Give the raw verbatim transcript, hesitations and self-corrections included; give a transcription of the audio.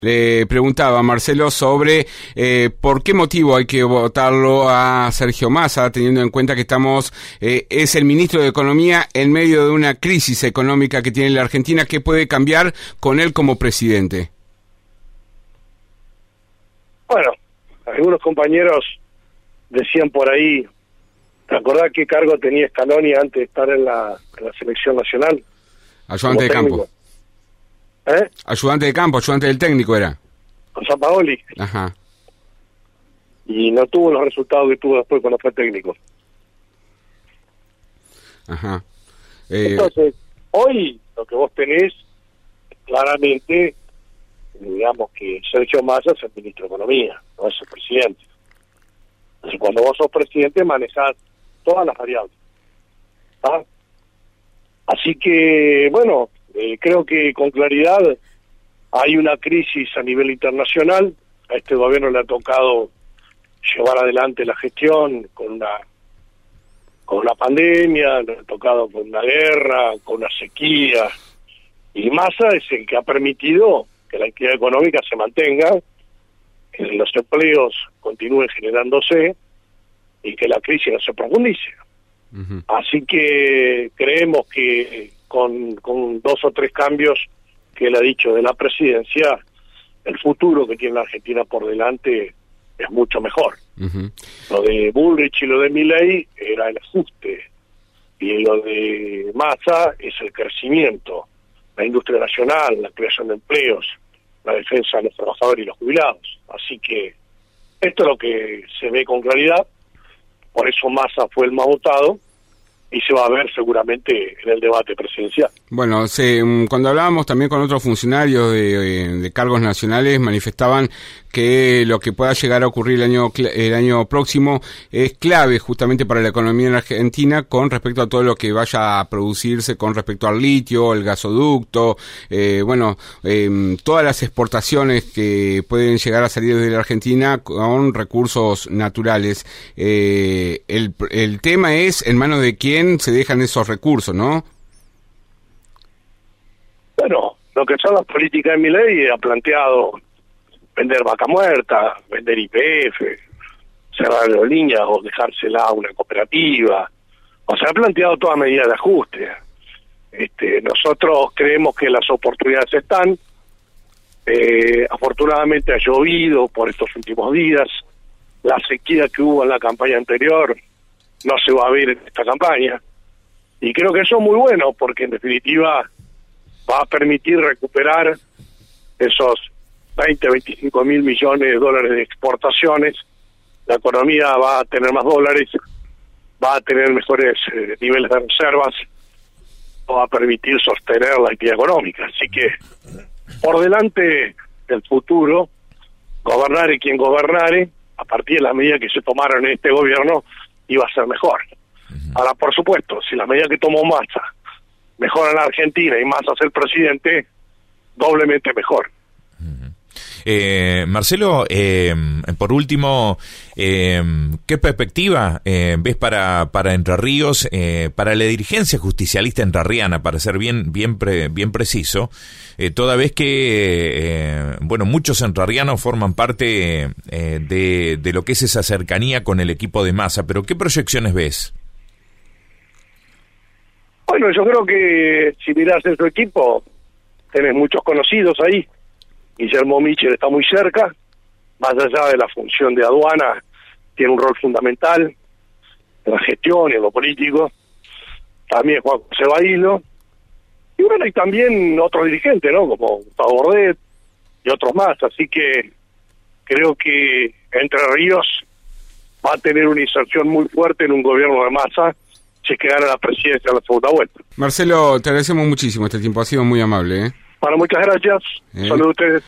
Le preguntaba a Marcelo sobre eh, por qué motivo hay que votarlo a Sergio Massa, teniendo en cuenta que estamos eh, es el ministro de Economía en medio de una crisis económica que tiene la Argentina. ¿Qué puede cambiar con él como presidente? Bueno, algunos compañeros decían por ahí, ¿te acordás qué cargo tenía Scaloni antes de estar en la, en la selección nacional? Ayudante de campo. ¿Eh? Ayudante de campo, ayudante del técnico era. Con Sampaoli. Ajá. Y no tuvo los resultados que tuvo después cuando fue técnico. Ajá. Eh... Entonces, hoy lo que vos tenés, claramente, digamos que Sergio Massa es el ministro de Economía, no es el presidente. Entonces, cuando vos sos presidente, manejás todas las variables. ¿Ah? Así que, bueno, eh, creo que con claridad hay una crisis a nivel internacional. A este gobierno le ha tocado llevar adelante la gestión con una con una pandemia, le ha tocado con una guerra, con una sequía, y Massa es el que ha permitido que la actividad económica se mantenga, que los empleos continúen generándose y que la crisis no se profundice. Uh-huh. Así que creemos que con, con dos o tres cambios que él ha dicho de la presidencia, el futuro que tiene la Argentina por delante es mucho mejor. Uh-huh. Lo de Bullrich y lo de Milei era el ajuste, y lo de Massa es el crecimiento, la industria nacional, la creación de empleos, la defensa de los trabajadores y los jubilados. Así que esto es lo que se ve con claridad. Por eso Massa fue el más votado y se va a ver seguramente en el debate presidencial. Bueno, se, cuando hablábamos también con otros funcionarios de, de cargos nacionales, manifestaban que lo que pueda llegar a ocurrir el año el año próximo es clave justamente para la economía en Argentina con respecto a todo lo que vaya a producirse con respecto al litio, el gasoducto, eh, bueno, eh, todas las exportaciones que pueden llegar a salir de la Argentina con recursos naturales. Eh, el, el tema es en manos de quién se dejan esos recursos, ¿no? Bueno, lo que son las políticas de Milei ha planteado vender vaca muerta, vender Y P F, cerrar aerolíneas o dejársela a una cooperativa. O sea, ha planteado todas medidas de ajuste. Este, nosotros creemos que las oportunidades están. Eh, afortunadamente ha llovido por estos últimos días. La sequía que hubo en la campaña anterior no se va a ver en esta campaña. Y creo que eso es muy bueno, porque en definitiva va a permitir recuperar esos veinte, veinticinco mil millones de dólares de exportaciones. La economía va a tener más dólares, va a tener mejores eh, niveles de reservas, va a permitir sostener la actividad económica. Así que por delante del futuro, gobernare quien gobernare, a partir de las medidas que se tomaron en este gobierno, iba a ser mejor. Ahora, por supuesto, si las medidas que tomó Massa mejoran la Argentina y Massa es el presidente, doblemente mejor. Eh, Marcelo, eh, por último, eh, ¿qué perspectiva eh, ves para para Entre Ríos, eh, para la dirigencia justicialista entrerriana, para ser bien bien pre, bien preciso, eh, toda vez que eh, bueno, muchos entrerrianos forman parte eh, de, de lo que es esa cercanía con el equipo de Massa, pero ¿qué proyecciones ves? Bueno, yo creo que si mirás en su equipo, tenés muchos conocidos ahí. Guillermo Michel está muy cerca, más allá de la función de aduana, tiene un rol fundamental en la gestión y en lo político. También Juan José Bailo. Y bueno, y también otros dirigentes, ¿no? Como Gustavo Bordet y otros más. Así que creo que Entre Ríos va a tener una inserción muy fuerte en un gobierno de Massa si es que gana la presidencia en la segunda vuelta. Marcelo, te agradecemos muchísimo este tiempo, ha sido muy amable, ¿eh? Bueno, muchas gracias. ¿Eh? Saludos a ustedes.